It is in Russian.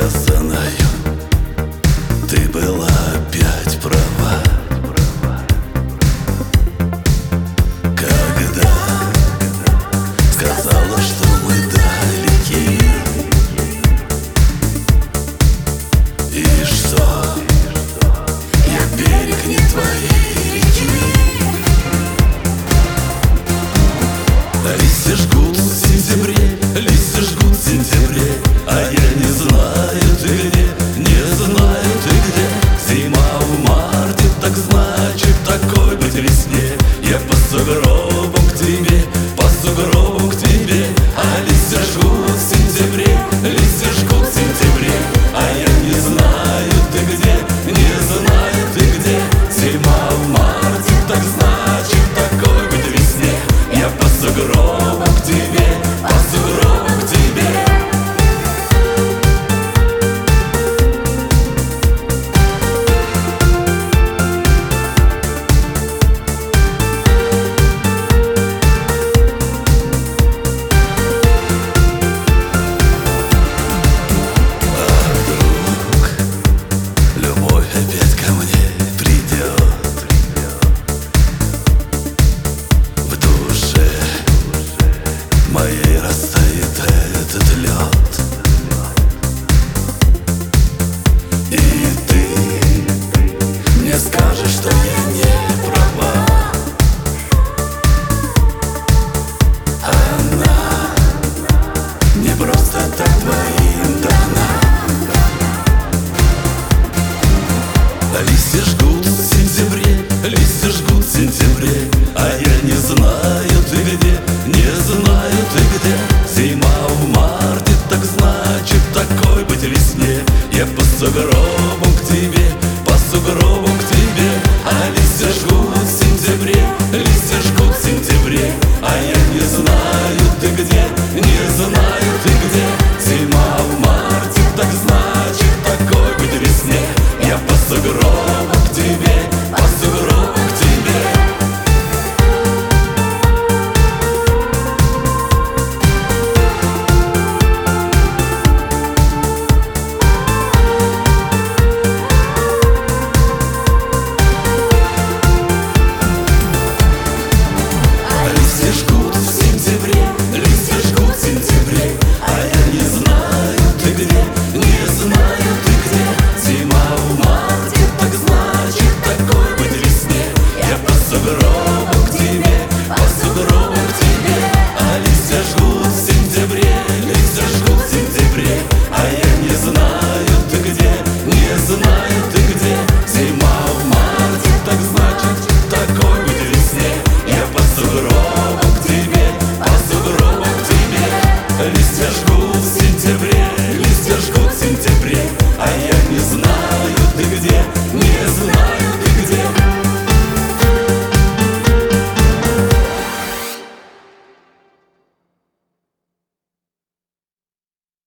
Я знаю, ты была опять права, когда сказала, что мы далеки. И что я берег не твоей реки. Листья жгут в сентябре, листья жгут в сентябре, а я не знаю, ты где, не знаю, ты где. Зима в марте, так значит, такой быть весне. Я по сугробам к тебе, по сугробам к тебе. А листья жгут в сентябре, листья жгут в сентябре, а я не знаю, ты где, не знаю, ты где. Зима в марте, так значит, такой быть весне. Я по сугробам к тебе, по сугробам к тебе. Любовь опять ко мне придет, в душе моей растает этот лед. И ты мне скажешь, что я не права. Она не просто так твоим дана. Листья жгут в сентябре, листья жгут в сентябре, а я не знаю, ты где, не знаю, ты где. Зима в марте, так значит, такой быть весне. Я по сугробам к тебе, по сугробам к тебе. А листья жгут в сентябре, листья жгут в сентябре, а я не знаю, ты где, не знаю, ты где. Зима в марте, так значит, такой быть весне. Я по сугробам к тебе, по сугробам к тебе. Листья жгут в сентябре, листья жгут в сентябре, а я не знаю, ты где, не знаю, ты где. Зима в марте, так значит, такой быть весне. Я по сугробам к тебе, по сугробам к тебе. А листья жгут в сентябре, листья жгут в сентябре, а я не знаю, ты где, не знаю, ты где. Зима в марте, так значит, такой быть весне. Я по сугробам к тебе, по сугробам к тебе. Листья жгут